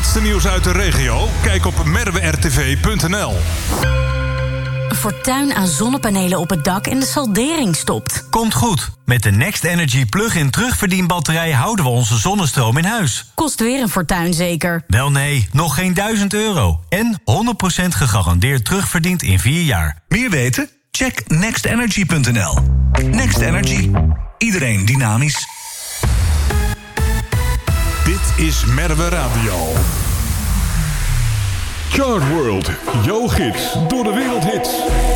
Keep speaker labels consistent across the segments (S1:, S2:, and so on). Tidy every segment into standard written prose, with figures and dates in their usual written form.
S1: laatste nieuws uit de regio? Kijk op merwertv.nl.
S2: Fortuin aan zonnepanelen op het dak en de saldering stopt.
S3: Komt goed. Met de Next Energy plug-in terugverdienbatterij houden we onze zonnestroom in huis.
S2: Kost weer een fortuin zeker?
S3: Wel nee, nog geen €1000. En 100% gegarandeerd terugverdiend in 4 jaar.
S4: Meer weten? Check nextenergy.nl. Next Energy. Iedereen dynamisch.
S1: Dit is Merwe Radio. Chart World, jouw gids door de wereldhits.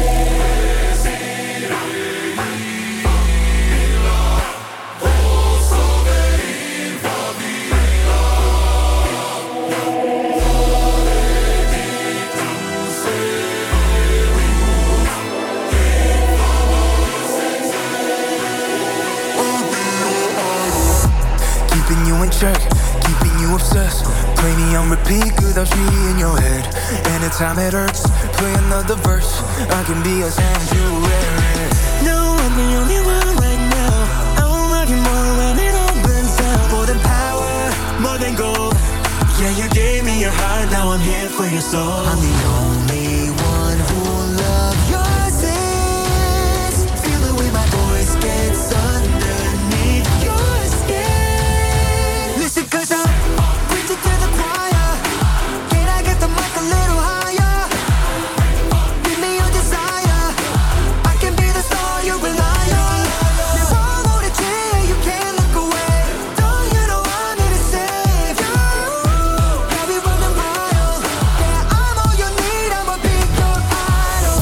S5: Keeping you in check, keeping you obsessed. Play me on repeat, cause I'm she in your head. Anytime it hurts, play another verse. I can be a sanctuary. No, I'm the only one right now. I won't love you more when it all burns down. More than power, more than gold. Yeah, you gave me your heart, now I'm here for your soul. I'm the only one who loves your sins. Feel the way my voice gets underneath your skin. Listen, cause I'm preaching to the choir. Can I get the mic a little higher? Give me your desire. I can be the star you rely on. Never hold a chair, you can't look away. Don't you know I'm here to save you? Have you run a mile? Yeah, I'm all you need, I'ma be your idol.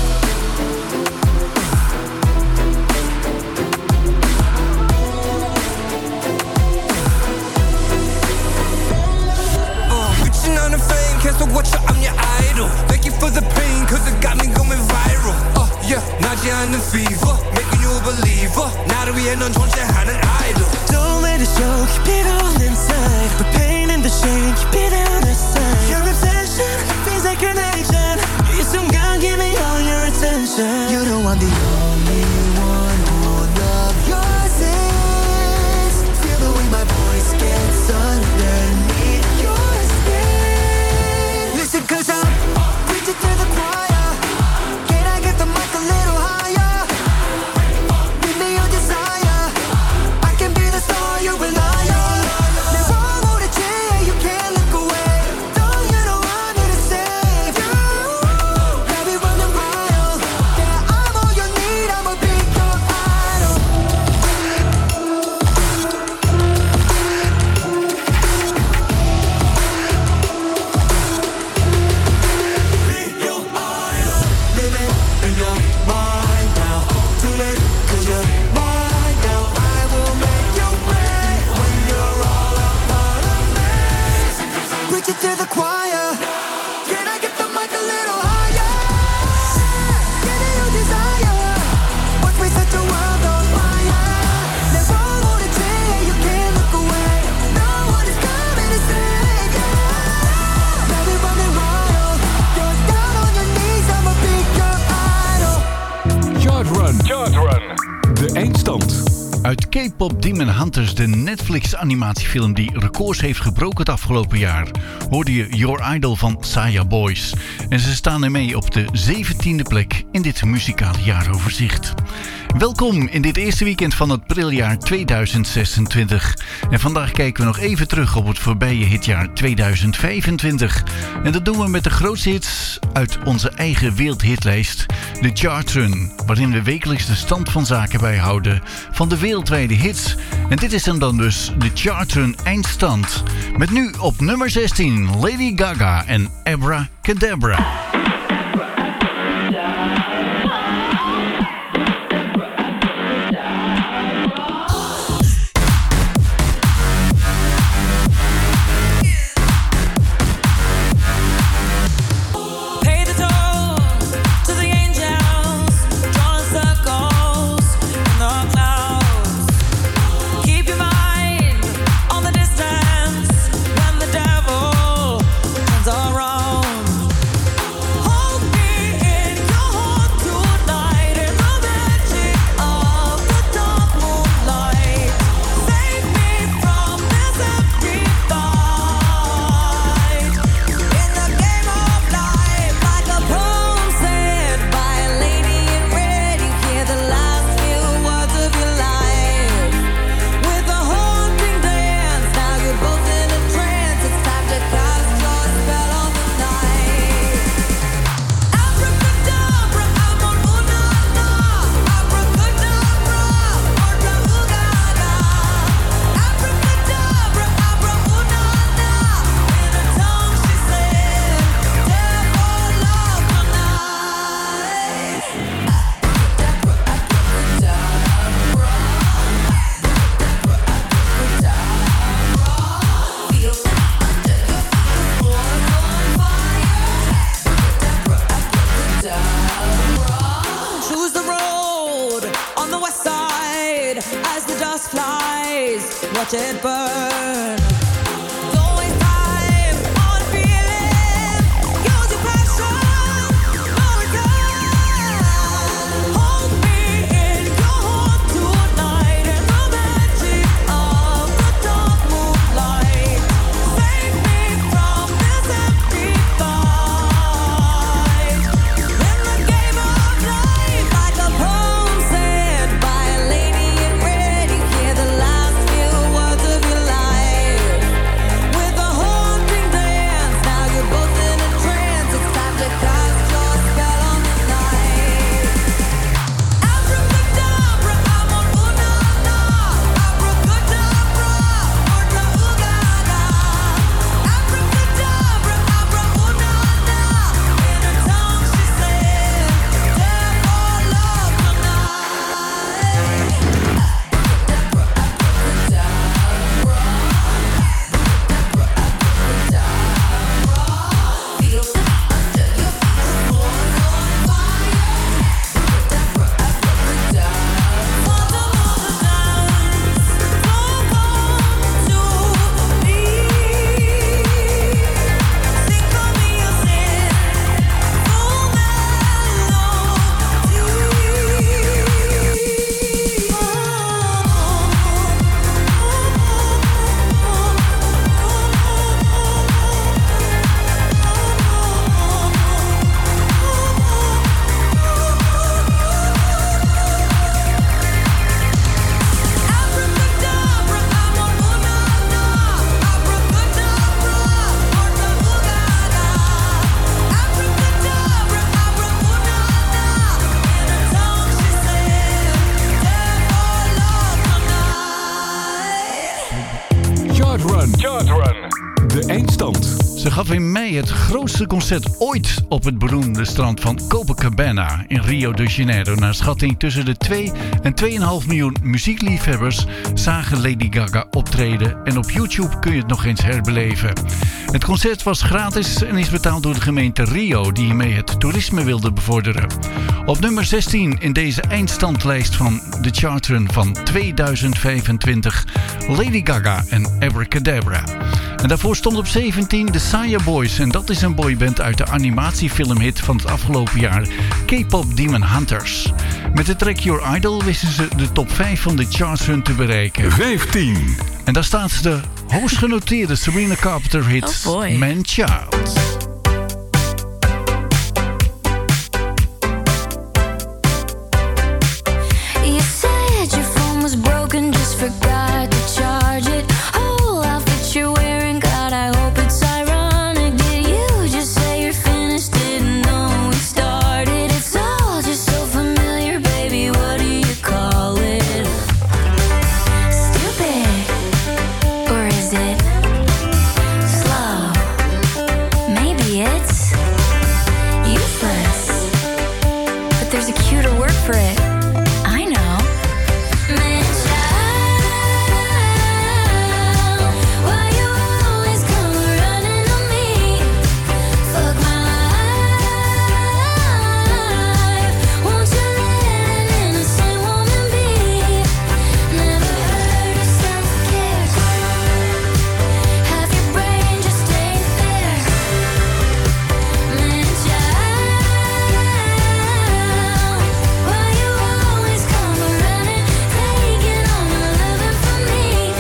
S5: Reaching on the fame, can't stop watching, I'm your idol. Thank you for the pain, cause it got me going viral. Yeah, Nadia and the fever, making you a believer. Now that we ain't on John Shehan and Idol. Don't let it show, keep it all inside. The pain and the shame, keep it out of sight. Your obsession feels like an addiction. You're some guy, give me all your attention. You know I'm the only one who love your sins. Feel the way my voice gets underneath your skin. Listen, cause I'm preaching to the choir. Can I get the mic a little higher? Give me your desire. I can be the star you rely on. Never hold a chair, you can't look away. Don't you know I'm here to save you? Have you run a mile? Yeah, I'm all you need, I'ma be your idol. Be your idol. Living in your mind now. Too late, cause you're mine now. I will make you pay when you're all a part of me. Preach it to the choir. Can I get the mic a little higher? Give me your desire. Watch me set the world on fire. Never hold a chair, you can't look away. No one is coming to save you. Now we're running wild. You're down on your knees, I'ma be your idol.
S1: Chart Run. De eindstand.
S6: Uit K-pop Demon Hunters, de Netflix-animatiefilm die records heeft gebroken het afgelopen jaar, hoorde je Your Idol van Saya Boys. En ze staan ermee op de 17e plek in dit muzikale jaaroverzicht. Welkom in dit eerste weekend van het priljaar 2026. En vandaag kijken we nog even terug op het voorbije hitjaar 2025. En dat doen we met de grootste hits uit onze eigen wereldhitlijst, de Chart Run, waarin we wekelijks de stand van zaken bijhouden van de wereldwijde hits. En dit is dan dus de Chart Run eindstand. Met nu op nummer 16 Lady Gaga en Abracadabra.
S5: Around
S1: Run. De eindstand.
S6: Ze gaf in mei het grootste concert ooit op het beroemde strand van Copacabana in Rio de Janeiro. Naar schatting tussen de 2 en 2,5 miljoen muziekliefhebbers zagen Lady Gaga optreden. En op YouTube kun je het nog eens herbeleven. Het concert was gratis en is betaald door de gemeente Rio, die hiermee het toerisme wilde bevorderen. Op nummer 16 in deze eindstandlijst van de Chartrun van 2025, Lady Gaga en Abracadabra. En daarvoor stond op 17 de Saya Boys. En dat is een boyband uit de animatiefilmhit van het afgelopen jaar, K-pop Demon Hunters. Met de track Your Idol wisten ze de top 5 van de Chartrun te bereiken.
S1: 15.
S6: En daar staat de hoogst genoteerde Sabrina Carpenter hit Man Child.
S7: You said your phone was broken, just forgot to charge it. Whole outfit you're wearing, God, I hope it's ironic. Did you just say you're finished? Didn't know we started. It's all just so familiar, baby. What do you call it? Stupid, or is it slow? Maybe it's useless, but there's a cuter word for it. I know. Man child, why you always come running on me? Fuck my life, won't you let an innocent woman be? Never heard of self-care. Half your brain just ain't there. Man child, why you always come running, taking all my loving from me?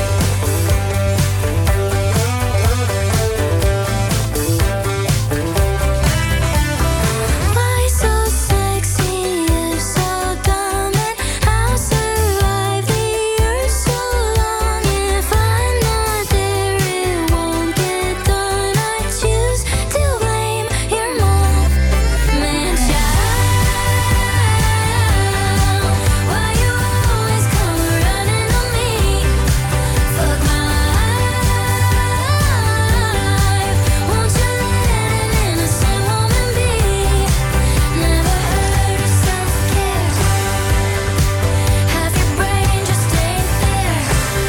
S7: Why so sexy, you're so dumb, and I'll survive the earth so long. If I'm not there, it won't get done. I choose to blame your mom. Man child, why you always come running on me? Fuck my life, won't you let an innocent woman be? Never heard of self-care. Half your brain just ain't there.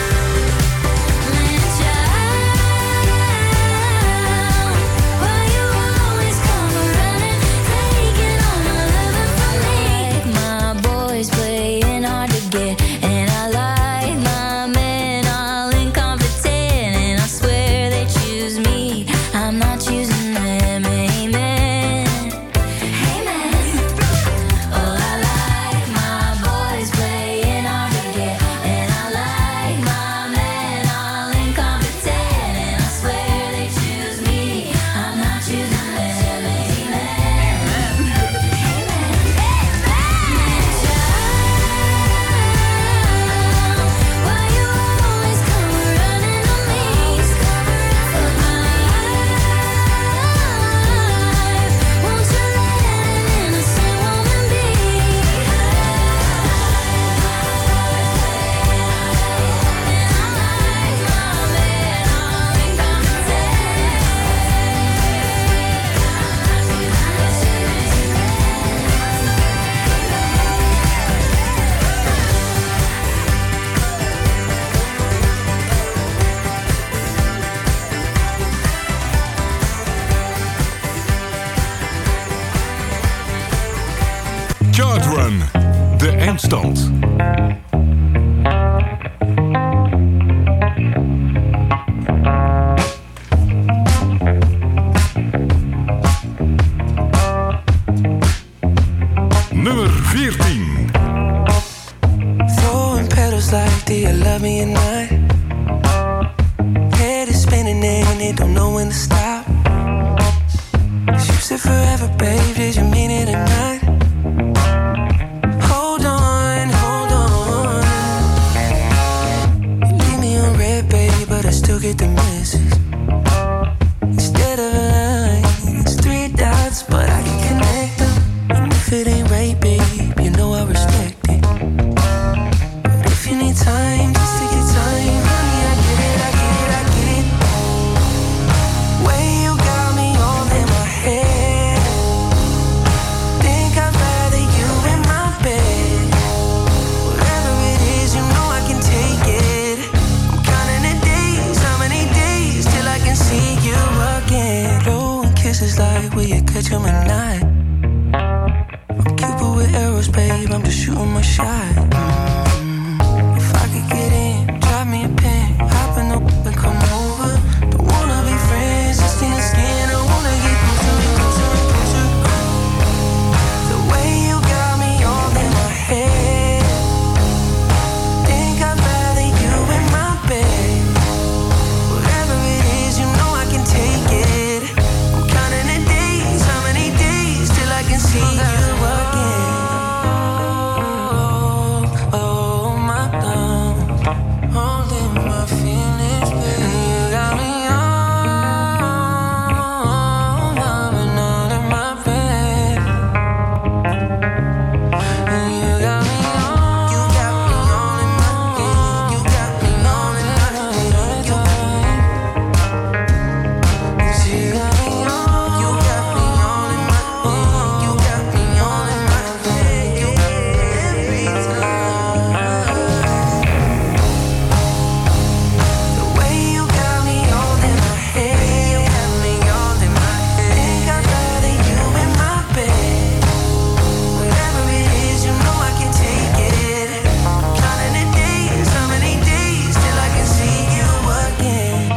S7: Man child, why you always come running, taking all my loving from me? My boys playing hard to get, and I like my men all incompetent, and I swear they choose me, I'm not choosing them. Amen, amen. Oh, I like my boys playing hard to get, and I like my men all incompetent, and I swear they choose me, I'm not choosing them. Amen, why you always come running on me? Fuck my life, won't you let an innocent woman be?
S1: Chartrun. De eindstand. Nummer 14.
S5: Throwing petals like, do you love me or not? Head is spinning and it don't know when to stop. You said forever, babe, did you mean it or not? Hold on, hold on. You leave me on red, babe, but I still get the message. Instead of a line, it's 3 dots, but I can connect them. And if it ain't right, babe, you know I respect it. But if you need time, just take your time, honey, I get it, I get it, I get it. is like, will you catch him at night? I'm Cupid with arrows, babe, I'm just shooting my shot. If I could get in, drop me a pin, hop in the and come over. Don't wanna be friends, just in the skin, I wanna get closer. The way you got me all in my head, think I'd rather you in my bed. Whatever it is, you know I can take it. I'm counting the days, how many days till I can see you again. Oh my God, holding my feelings, baby. And you got me all loving all in my bed. And you got me all, you got me all in my head. You got me all in my head. You got me all, you got me all in my head. You got me all in my head. Every time. The way you got me all in my head, you got me all in my head. Think I'd rather you in my bed. Whatever it is, you know I can take it. Counting the days, how many days till I can see you again.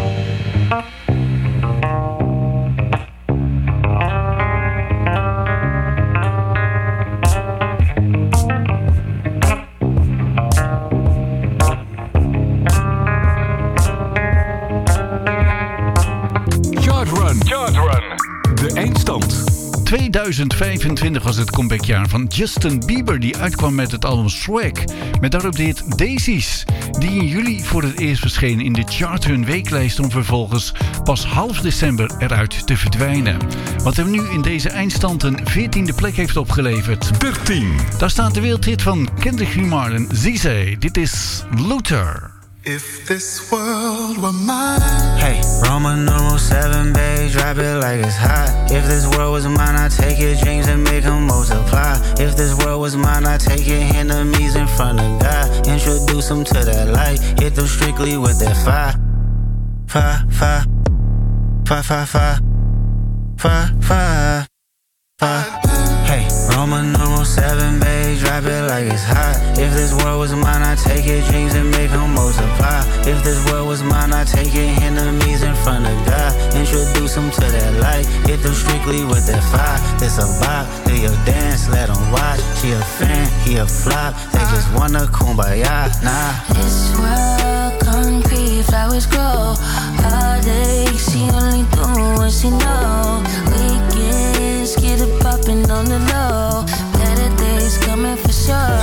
S1: Chart Run. De eindstand.
S6: 2025 was het comebackjaar van Justin Bieber, die uitkwam met het album Swag, met daarop de hit Daisies, die in juli voor het eerst verscheen in de Chartrun weeklijst om vervolgens pas half december eruit te verdwijnen. Wat hem nu in deze eindstand een 14e plek heeft opgeleverd.
S1: 13.
S6: Daar staat de wereldhit van Kendrick Lamar en Zizé. Dit is Luther.
S8: If this world were mine.
S5: Hey, Roman numeral 7, babe, drop it like it's hot. If this world was mine, I'd take your dreams and make them multiply. If this world was mine, I'd take your enemies in front of God. Introduce them to that light, hit them strictly with that fire. Fire, fire, fire, fire, fire, fire, fire, fire. Hey, Roman numeral 7, babe, drop it like it's hot. If this world was mine, I'd take your dreams and make them multiply. If this world was mine, I'd take your enemies in front of God. Introduce them to that light, hit them strictly with that fire. This a vibe, do your dance, let them watch. She a fan, he a flop, they just wanna kumbaya, nah.
S7: This world concrete, flowers grow. All day, she only do what she know. Weekends, get it poppin' on the low. Better days coming for sure.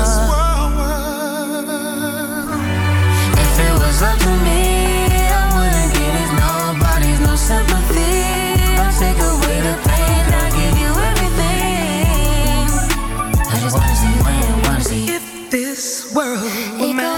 S7: If it was up to me, I wouldn't give it nobody's no sympathy. I'll take away the pain, I'll give you everything. I just wanna see when you wanna see.
S5: If this world were mine.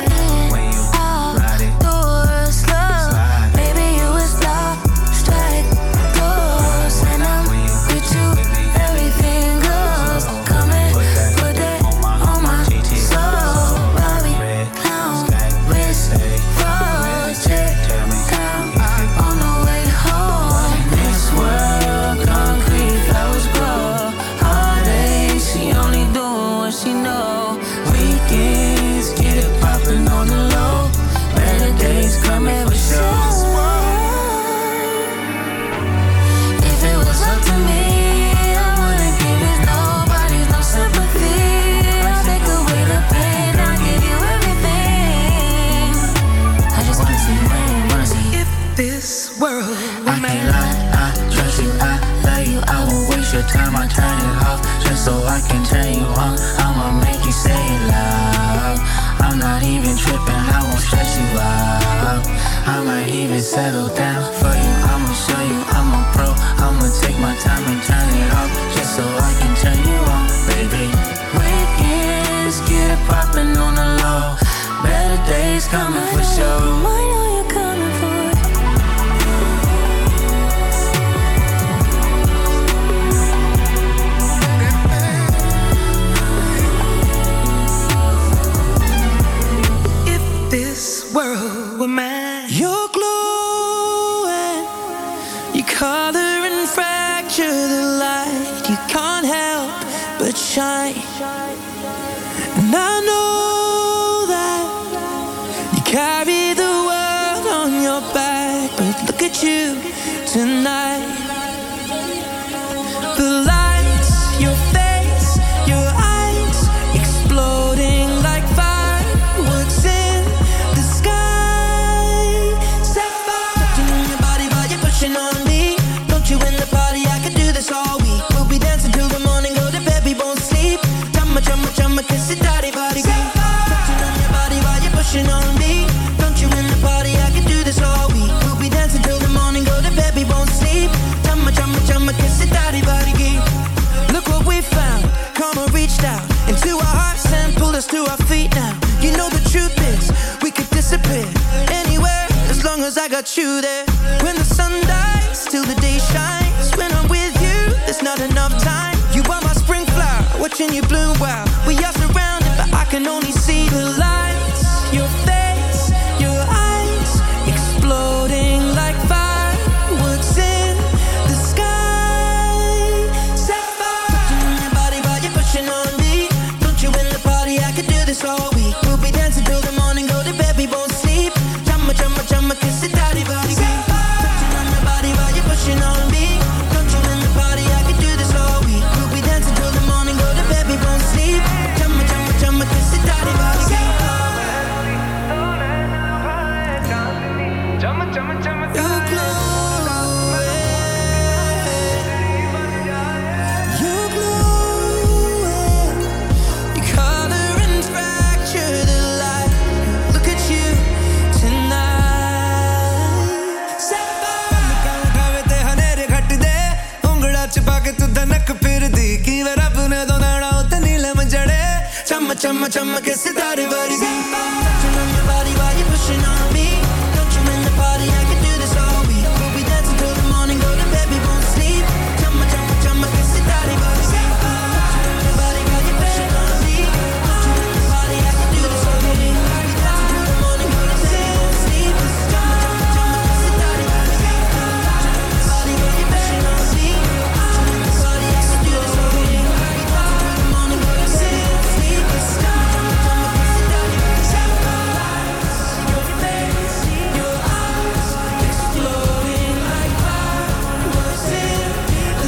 S5: Time I turn it off just so I can turn you on. I'ma make you say it loud. I'm not even tripping, I won't stress you out. I might even settle down for you. I'ma show you I'm a pro. I'ma take my time and turn it off just so I can turn you on, baby. Weekends get it poppin' on the low. Better days coming for sure. World were mine. Your glow and your color and fracture the light, you can't help but shine. And I know that you carry the world on your back, but look at you tonight. The lights, your face, your eyes, exploding like fireworks in the sky. Set fire. Touching on your body while you're pushing on me. Don't you in the party, I could do this all week. We'll be dancing till the morning, go to bed, we won't sleep. Chumma, chumma, chumma, kiss it, daddy, body, beat. Touching on your body while you're pushing on me. Don't you in the party, I could do this all week. We'll be dancing till the morning, go to bed, we won't sleep. Chumma, chumma, chumma, kiss it, daddy, body, beat. Look what we found, karma reached out into our hearts and pulled us to our feet now. You know the truth is, we could disappear anywhere as long as I got you there. When the sun dies, till the day shines. When I'm with you, there's not enough time. You are my spring flower, watching you bloom wild. We are surrounded, but I can only see the lights. Your face, your eyes, exploding like fireworks in the sky. Set fire. Touching on your body while you're pushing on me. Don't you in the party, I could do this all week. We'll be dancing till the morning, go to bed, we won't sleep. Chumma, chumma, chumma, kiss it, daddy, body, beat. Touching on your body while you're pushing on me. Don't you in the party, I could do this all week. We'll be dancing till the morning, go to bed, we won't sleep. Chumma, chumma, chumma, kiss it, daddy, body, beat. You're glowing. You're glowing. Your color and fracture the light. Look at you tonight. Set fire.
S9: उठावे ते हनेरे घट दे उंगड़ा चिपा के तू धनक फिर दी की वे रब ने दो नाड़ा उते नीलम जड़े
S5: Chumma, chumma, chumma, kiss it, daddy, body, beat. Touching on your body while you're pushing on me. Don't you in the party, I could do this all week. We'll be dancing till the morning, go to bed, we won't sleep. Chumma, chumma, chumma, kiss it, daddy, body, beat. Touching on your body while you're pushing on me. Don't you in the party, I could do this all week. We'll be dancing till the morning, go to bed, we won't sleep. Chumma, chumma, chumma, kiss it, daddy, body, beat. Touching on your body while you're pushing on me. Don't you in the party, I could do this all week. We'll be dancing till the morning, go to bed, we won't sleep. Chumma, chumma, chumma, kiss it, daddy, body, beat. Your face, your eyes, exploding like fireworks in the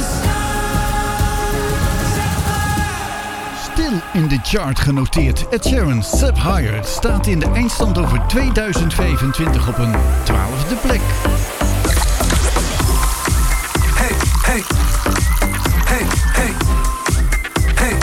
S5: sky.
S6: Stil in de chart genoteerd. Ed Sheeran, Step Higher, staat in de eindstand over 2025 op een 12e plek.
S9: Hey, hey, hey, hey, hey.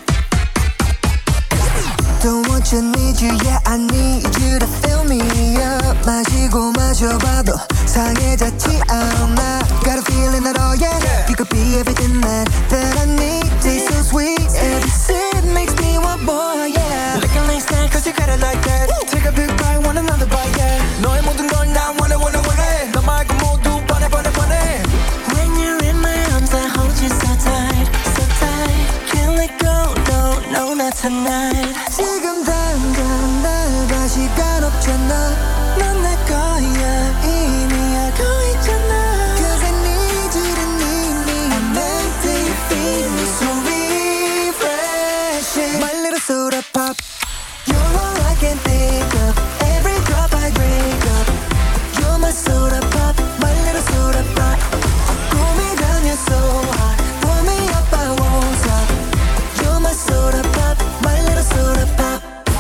S5: Don't want you, need you, yeah, I need you to fill me up. 마시고 마셔봐도 상해졌지 않아. Got a feeling that, oh yeah, you could be everything that I need. Taste so sweet, every sip makes me want more, yeah. Licking like snack, cause you got it like that. Take a big bite, want another bite, yeah. 너의 모든 걸 난 원해. 너 말고 모두 뻔해. When you're in my arms, I hold you so tight. Can't let go, no, not tonight. 지금 당장 날 봐, 시간 없잖아. 넌 내 거야, 이미 알고 있잖아. Cause I need you to need me. I'm meant to feed me, so refreshing. My little soda pop, you're all I can think of. Every drop I drink up, you're my soda pop, my little soda pop. Cool me down, you're so hot. Pull me up, I won't stop. You're my soda pop, my little soda pop.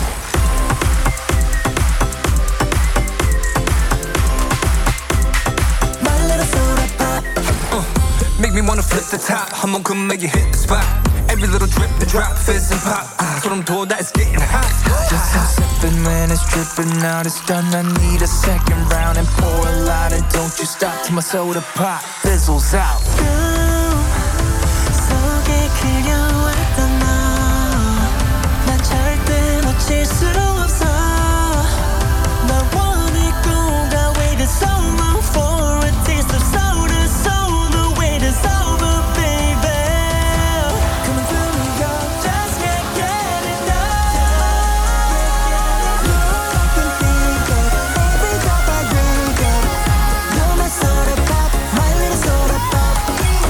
S5: My little soda pop.
S9: Make me wanna flip the top 한번큼 make you hit the spot. Every little drip and drop, fizz and pop. 소름 돋아, it's getting hot.
S5: Just stop sipping when it's dripping out. It's done, I need a second round. And pour a lot and don't you stop till my soda pop fizzles out. 속에 그려왔던 너, 난 절대 놓칠 수 없어. 날 원해 가 wait is over for a taste of soda. So the wait is over, baby. Come and fill me up, just can't get enough. You're all I can think of. Every drop I drink up, you're my soda pop, my little soda pop.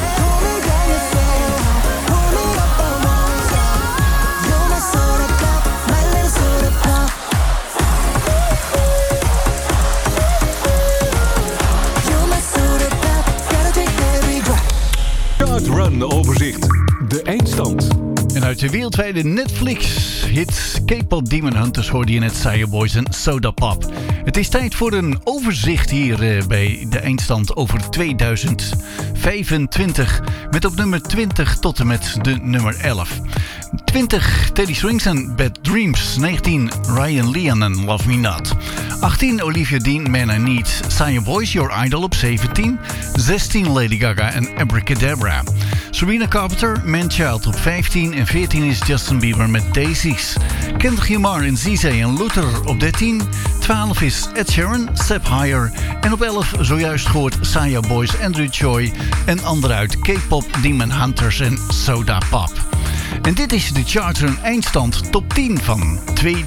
S10: eindstand.
S6: En uit de wereldwijde Netflix-hit K-pop Demon Hunters hoorde je net Saya Boys en Soda Pop. Het is tijd voor een overzicht hier bij de eindstand over 2025. Met op nummer 20 tot en met de nummer 11. 20 Teddy Swims en Bad Dreams. 19 Ryan Leon en Love Me Not. 18 Olivia Dean, Man I Need. Saya Boys, Your Idol op 17. 16 Lady Gaga en Abracadabra. Sabrina Carpenter, Man-Child op 15. En 14 is Justin Bieber met Daisies. Kendrick Lamar en Zizé en Luther op 13. 12 is Ed Sheeran, Step Higher. En op 11 zojuist gehoord Saya Boys, Andrew Choi en anderen uit K-pop, Demon Hunters en Soda Pop. En dit is de charter een eindstand top 10 van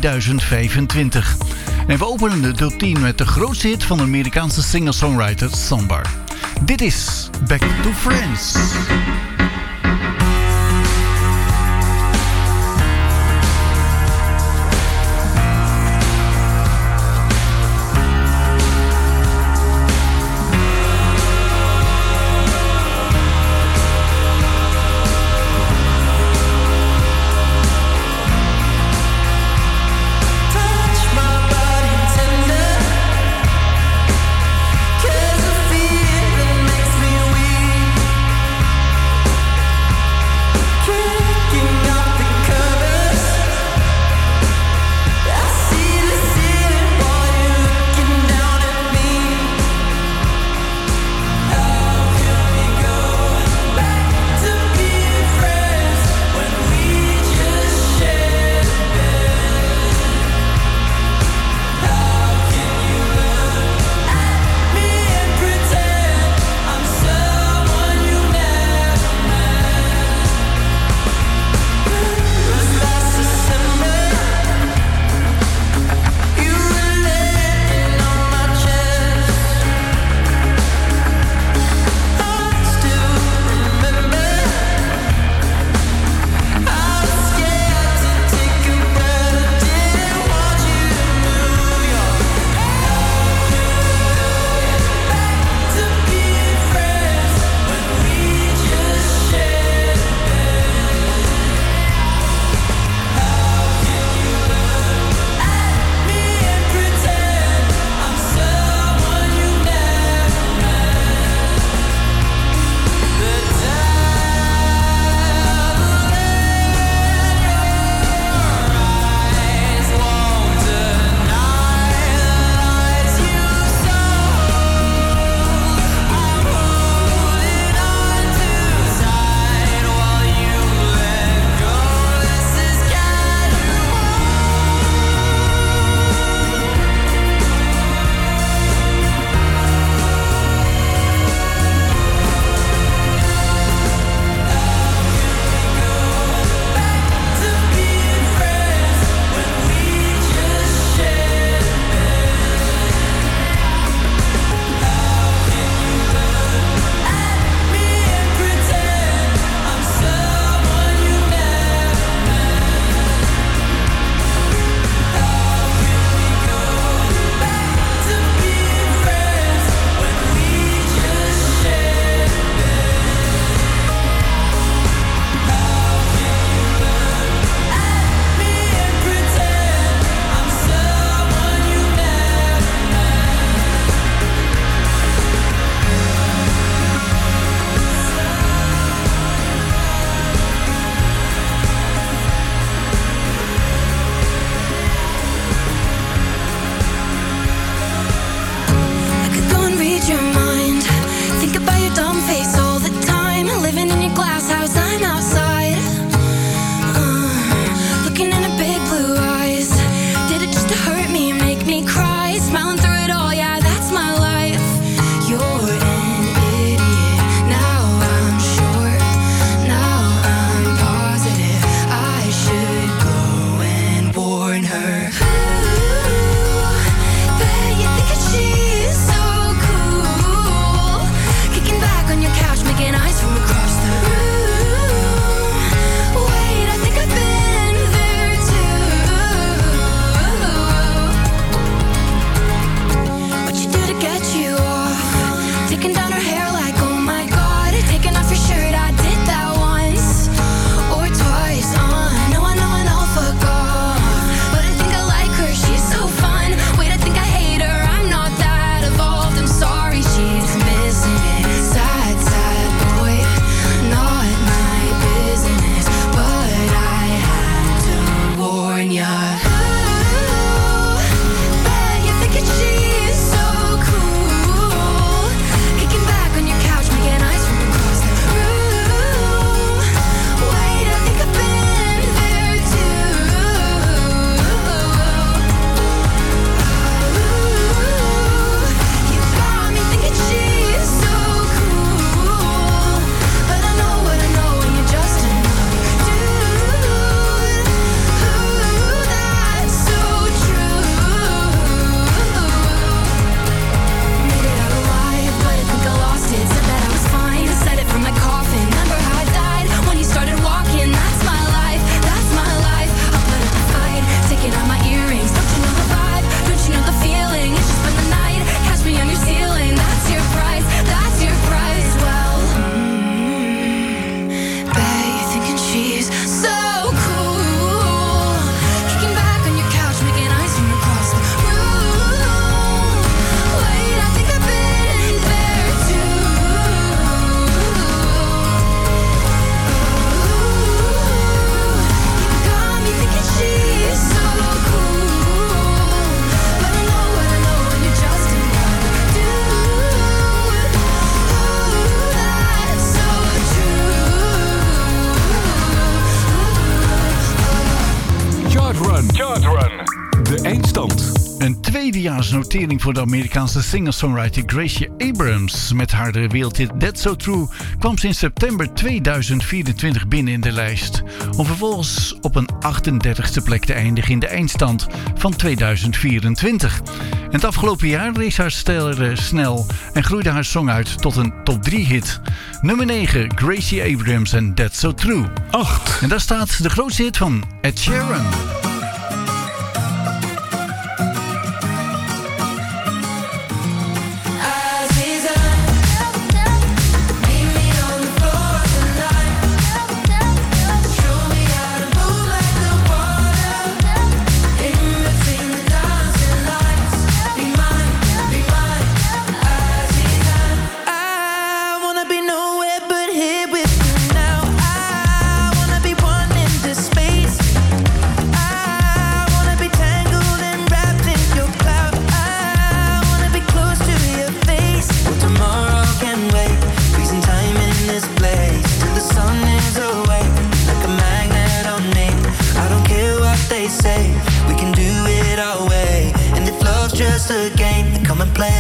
S6: 2025. En we openen de top 10 met de grootste hit van de Amerikaanse singer-songwriter Sambar. Dit is Back to Friends.
S7: Taking down her hair like, oh my god. Taking off your shirt, I did that once.
S6: eindejaarsnotering voor de Amerikaanse singer-songwriter Gracie Abrams. Met haar wereldhit That's So True kwam ze in september 2024 binnen in de lijst. Om vervolgens op een 38e plek te eindigen in de eindstand van 2024. En het afgelopen jaar rees haar ster snel en groeide haar song uit tot een top 3 hit. Nummer 9, Gracie Abrams en That's So True.
S1: 8.
S6: En daar staat de grootste hit van Ed Sheeran.
S10: Just a game, come and play.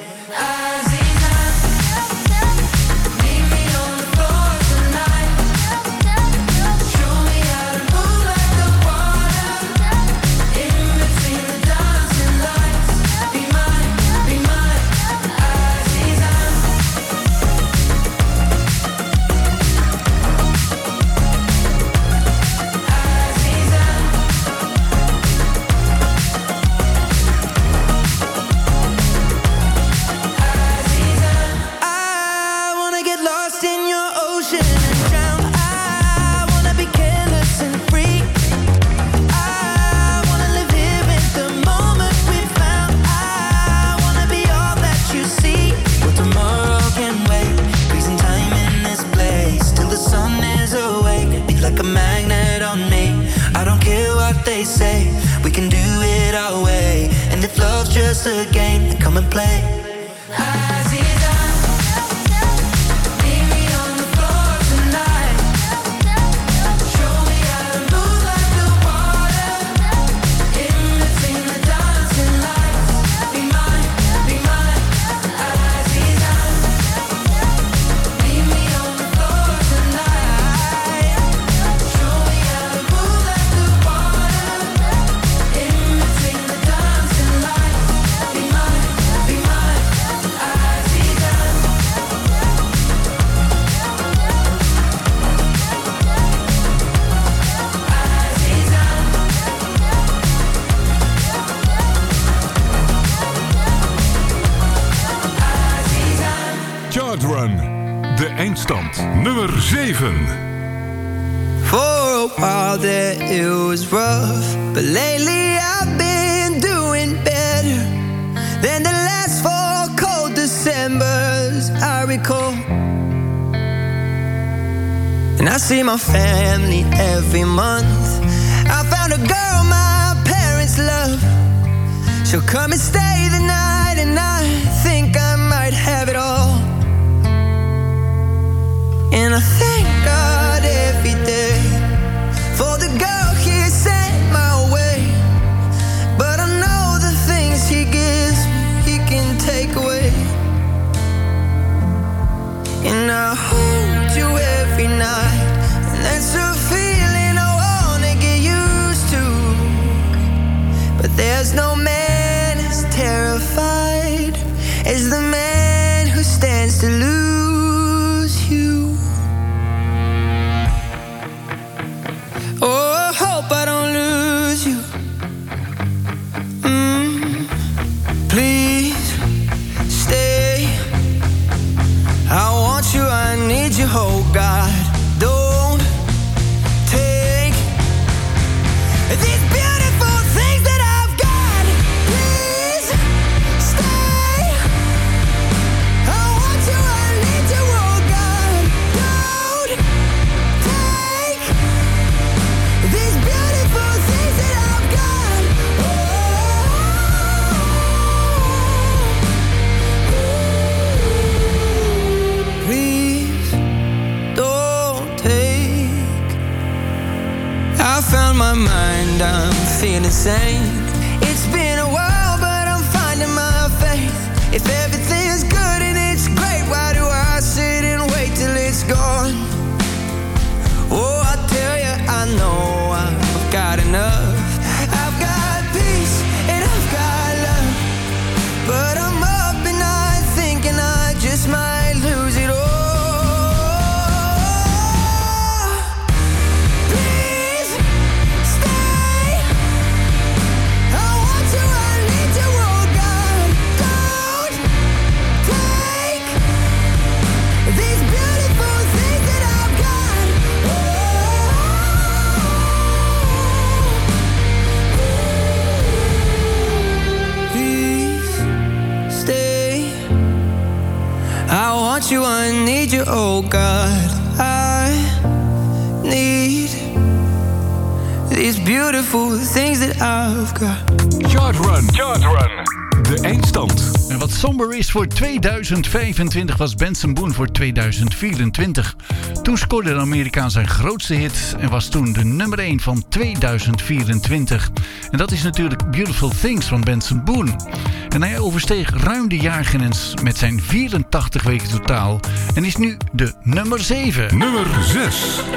S10: Just a game, come and play.
S1: De eindstand, nummer 7.
S10: For a while there it was rough, but lately I've been doing better than the last 4 cold Decembers I recall. And I see my family every month. I found a girl my parents love. She'll come and stay the night, and I think I might have it all. And I thank God every day for the girl He sent my way. But I know the things He gives me, He can take away. And I hold you every night, and that's a feeling I wanna get used to. But there's no man as terrified as the man who stands to lose you. Oh, I hope I don't lose you. Please stay. I want you, I need you, oh God. Don't take these beautiful things that I've got. Please stay. I want you, I need you, oh God. Don't take these beautiful things that I've got. Please don't take. I found my mind, I'm feeling sane. It's been a while, but I'm If everything is good and it's great, why do I sit and wait till it's gone? Oh, I tell you, I know I've got enough. I've got peace and I've got love, but I'm up and I'm thinking I just might lose it all. Please stay. I want you, I need you, oh God. Don't take these beautiful things that I've got. Please stay. I want you, I need you, oh God. I need these beautiful things that I've got.
S1: Chart Run. De eindstand.
S6: En wat somber is voor 2025 was Benson Boone voor 2024. Toen scoorde de Amerikaan zijn grootste hit en was toen de nummer 1 van 2024. En dat is natuurlijk Beautiful Things van Benson Boone. En hij oversteeg ruim de jaargrens met zijn 84 weken totaal en is nu de nummer 7.
S1: Nummer 6.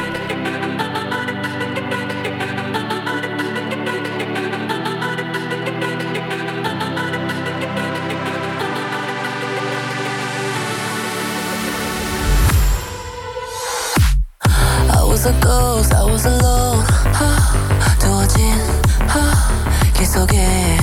S7: I was a ghost, I was alone. 두어진 길 속에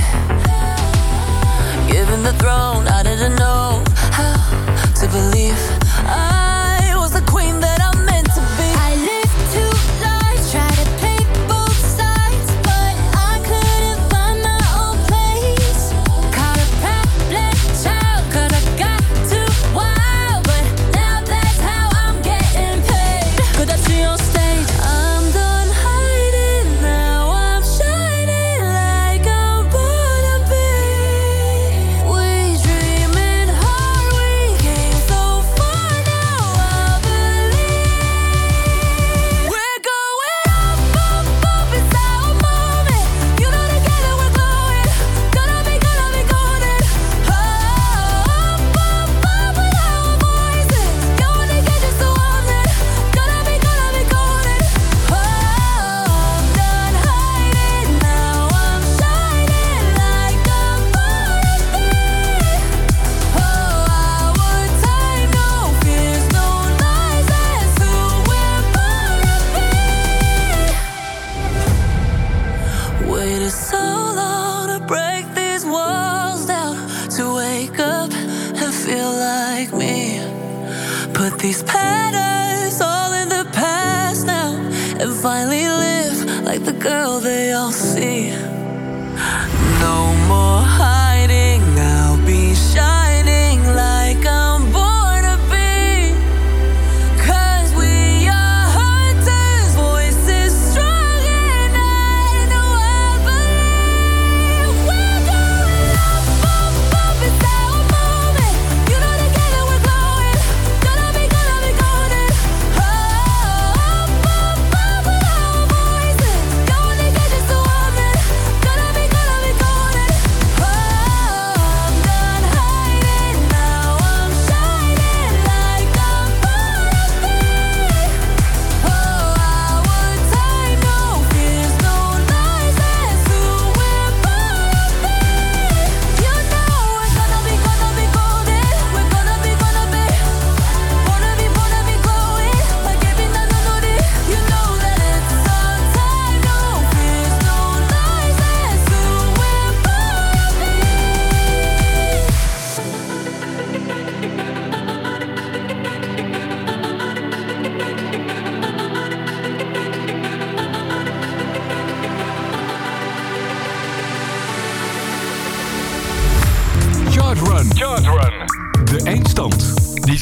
S7: given the throne, I didn't know how to believe I was the queen that I'm meant to be. I lived 2 lives, tried to pick both sides, but I couldn't find my own place. Caught a problem child, 'cause I got too wild, but now that's how I'm getting paid. Could I see on stage? I'm done hiding, now I'm shining like I'm born to be. We dreaming hard, we came so far, now I believe we're going up, up, up, it's our moment. You know together we're glowing, gonna be golden. Up, up, up with our voices, going to get you so often, gonna be golden. Oh, I'm done hiding, now I'm shining like I'm born to be. Oh, our time, no fears, no lies, that's who we're born to be. Waited so long to break these walls down, to wake up and feel like me. Put these patterns all in the past now, and finally live like the girl they all see. No more hiding, I'll be shining like I'm born to be. 'Cause we are hunters, voices strong, and I know I believe we're going up, up, up, it's our moment. You know together we're glowing, gonna be golden. Oh, up, up, up with our voices, going to get you so often, gonna be golden. Oh,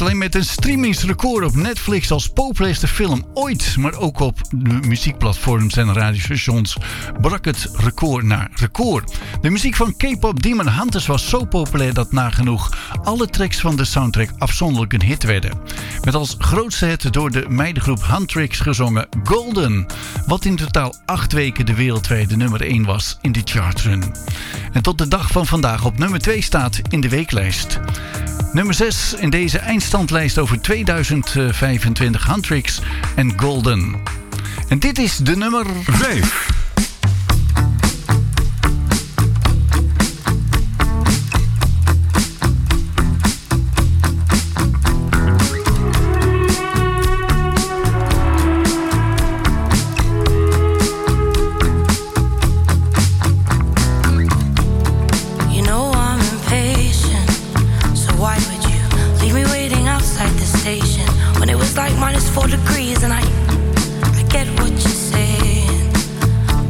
S6: Niet alleen met een streamingsrecord op Netflix als populairste film ooit, maar ook op de muziekplatforms en radiostations brak het record naar record. De muziek van K-pop Demon Hunters was zo populair dat nagenoeg alle tracks van de soundtrack afzonderlijk een hit werden. Met als grootste hit door de meidengroep Huntrix gezongen Golden, wat in totaal 8 weken de wereldwijde nummer 1 was in de chartrun. En tot de dag van vandaag op nummer 2 staat in de weeklijst. Nummer 6 in deze eindstandlijst over 2025 Huntrix en Golden. En dit is de nummer 5.
S11: Like -4 degrees and I get what you're saying.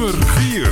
S1: Nummer 4.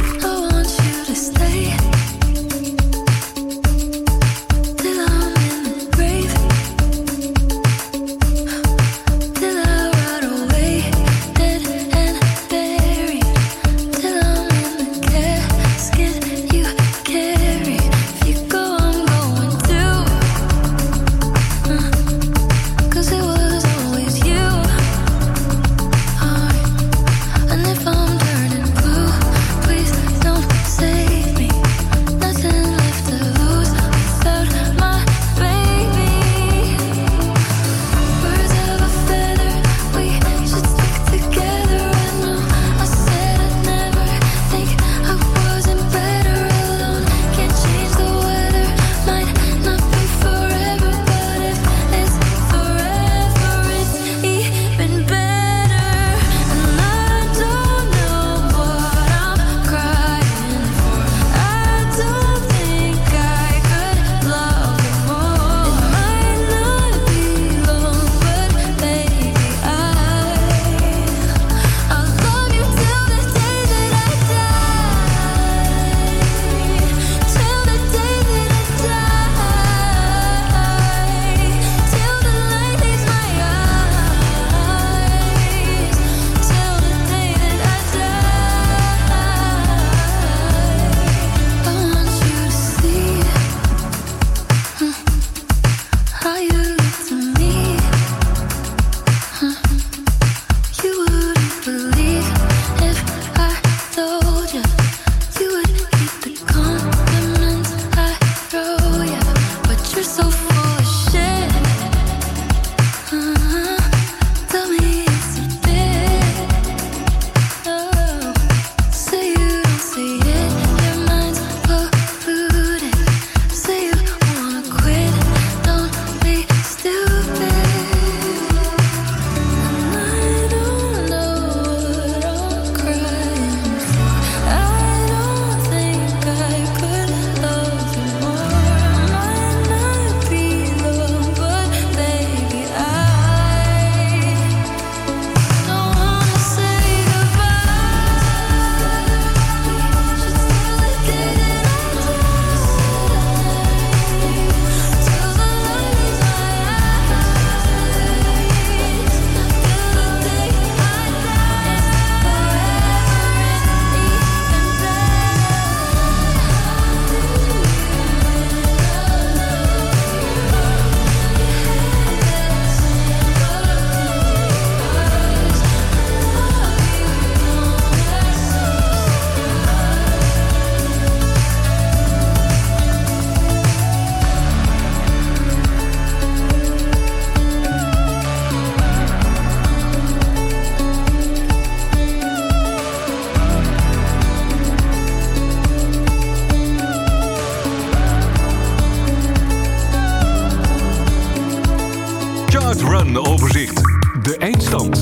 S1: Overzicht. De eindstand.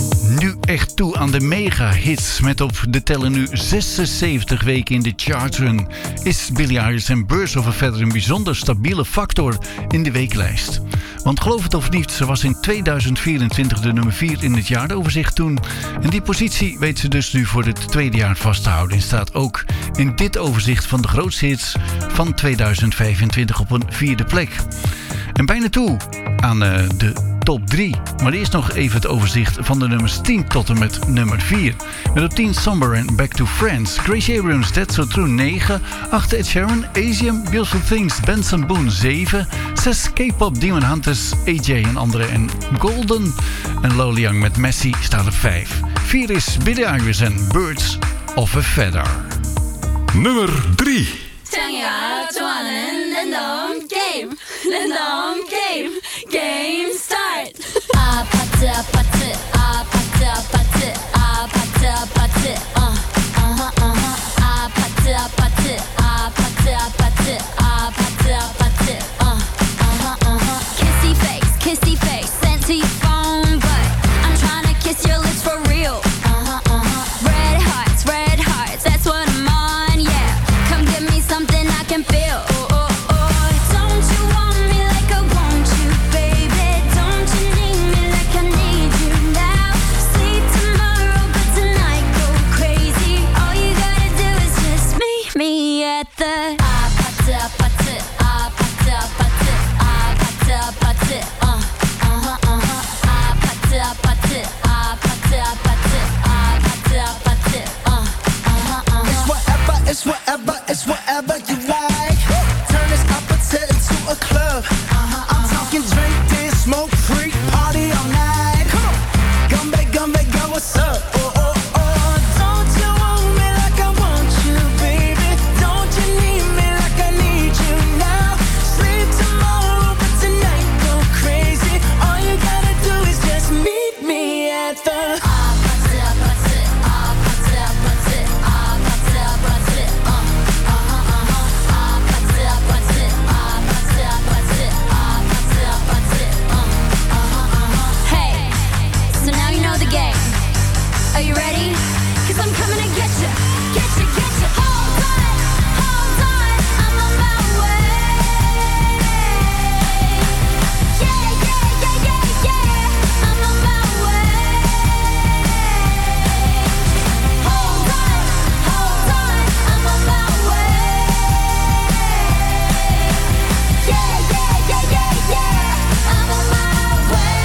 S6: Nu echt toe aan de mega-hits. Met op de teller nu 76 weken in de chartrun is Billie Eilish en Birds of a Feather een bijzonder stabiele factor in de weeklijst. Want geloof het of niet, ze was in 2024 de nummer 4 in het jaaroverzicht toen. En die positie weet ze dus nu voor het tweede jaar vast te houden. En staat ook in dit overzicht van de grootste hits van 2025 op een 4e plek. En bijna toe aan de top 3. Maar eerst nog even het overzicht van de nummers 10 tot en met nummer 4. Met op 10 Somber en Back to Friends. Gracie Abrams, That's So True 9. 8 Ed Sheeran, Asian, Beautiful Things, Benson Boone 7. 6 K-pop Demon Hunters, AJ en anderen en Golden. En Lowly Young met Messi staat op 5. 4 is Billie Eilish en Birds of a Feather.
S1: Nummer 3.
S7: 장이가 좋아하는 랜덤 게임 랜덤 게임 게임 스타트 아파트 아파트 아파트 아파트 아파트 아파트 아파트 아파트 아파트 아파트 아파트 아파트 kissy face sent to your phone but I'm trying to kiss your lips for real red hearts that's what I'm on yeah come give me something I can feel. Don't you want me like I want you, baby? Don't you need me like I need you now? See tomorrow. the pata pata pata pata pata pata pata pata
S10: It's whatever, it's whatever you like. Turn this opposite into a club. I'm talking drink, dance, smoke, freak, party all night. Come on, gumbe, go, what's up? Oh, oh, oh. Don't you want me like I want you, baby? Don't you need me like I need you now? Sleep tomorrow, but tonight go crazy. All you gotta do is just meet me at the
S7: Are you ready? 'Cause I'm coming to get you, get you, get you. Hold on, I'm on my way. Yeah, yeah, yeah, yeah, yeah, I'm on my way. Hold on, I'm on my way. Yeah, yeah, yeah, yeah, yeah, I'm on my way.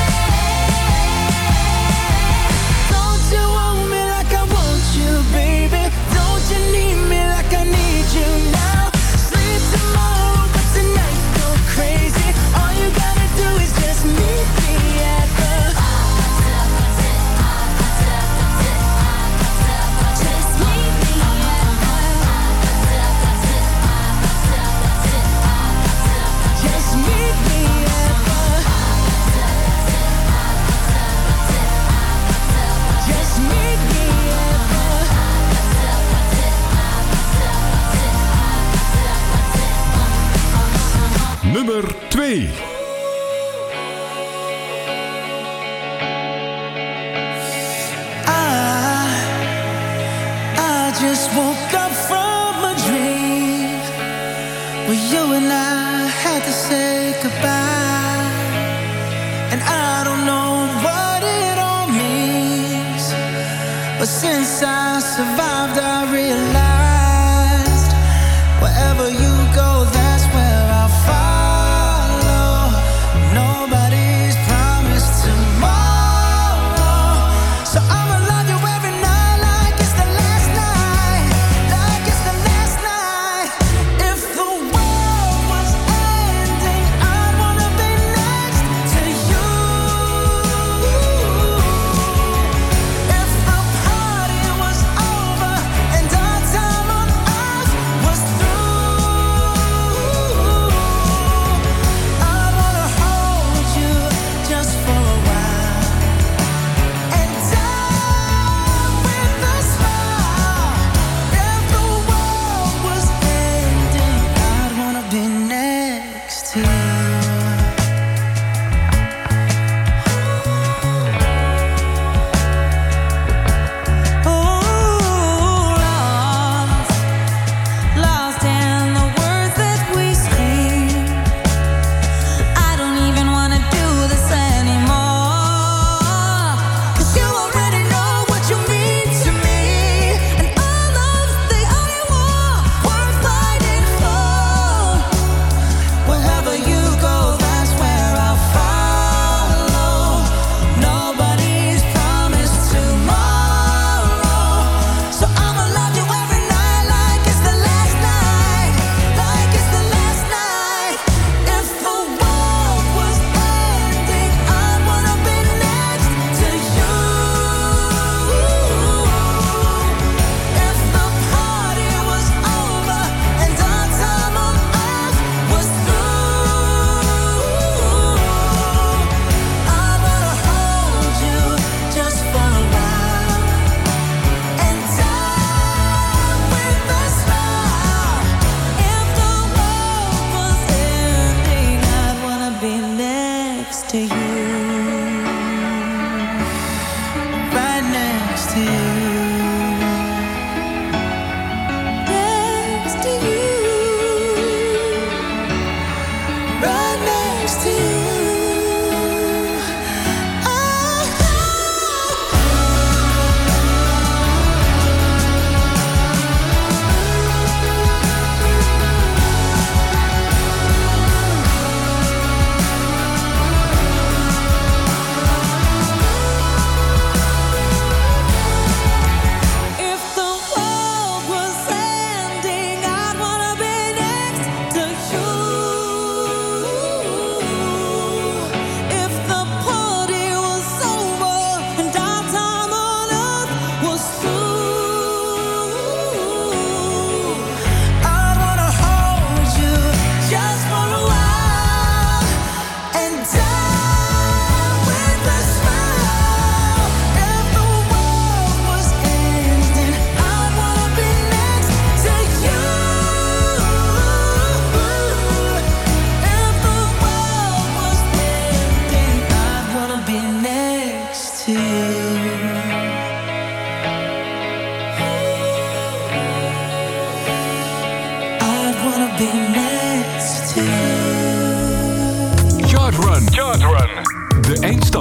S7: Don't you want me like I want you, baby? Don't you need me like I need you now? Sleep tomorrow, but tonight go crazy. All you gotta do is just meet me at the just meet me at the just meet me at the just meet me at
S1: Nummer 2.
S10: I just woke up from a dream where you and I had to say goodbye. And I don't know what it all means, but since I survived, I realized wherever you go, that's where I'll follow. Nobody's promised tomorrow, so I'ma love you every night like it's the last night, like it's the last night. If the world was ending, I'd wanna be next to you. If the party was over and our time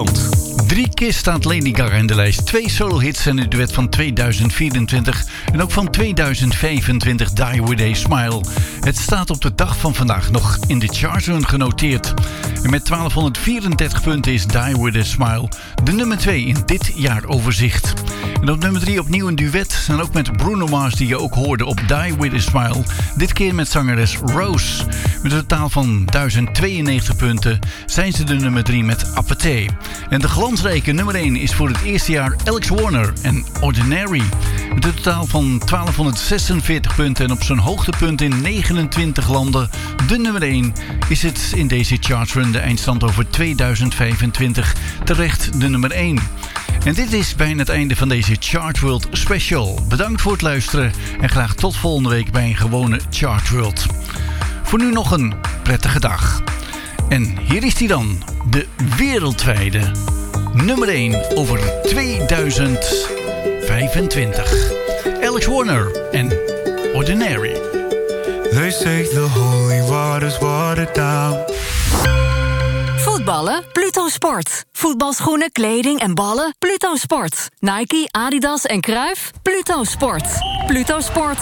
S3: Nederland.
S6: 3 keer staat Lady Gaga in de lijst. 2 solo-hits en een duet van 2024 en ook van 2025, Die With A Smile. Het staat op de dag van vandaag nog in de chartrun genoteerd. En met 1234 punten is Die With A Smile de nummer 2 in dit jaaroverzicht. En op nummer 3 opnieuw een duet en ook met Bruno Mars die je ook hoorde op Die With A Smile. Dit keer met zangeres Rose. Met een totaal van 1092 punten zijn ze de nummer 3 met Appetee. En de glansrijke nummer 1 is voor het eerste jaar Alex Warner en Ordinary. Met een totaal van 1246 punten en op zijn hoogtepunt in 29 landen. De nummer 1 is het in deze chartrun, de eindstand over 2025. Terecht de nummer 1. En dit is bijna het einde van deze Chartworld Special. Bedankt voor het luisteren en graag tot volgende week bij een gewone Chartworld. Voor nu nog een prettige dag. En hier is hij dan, de wereldwijde nummer 1 over 2025. Alex Warner en Ordinary.
S5: They say the holy water's watered down.
S2: Voetballen? Pluto Sport. Voetbalschoenen, kleding en ballen? Pluto Sport. Nike, Adidas en Cruijff? Pluto Sport. Pluto Sport.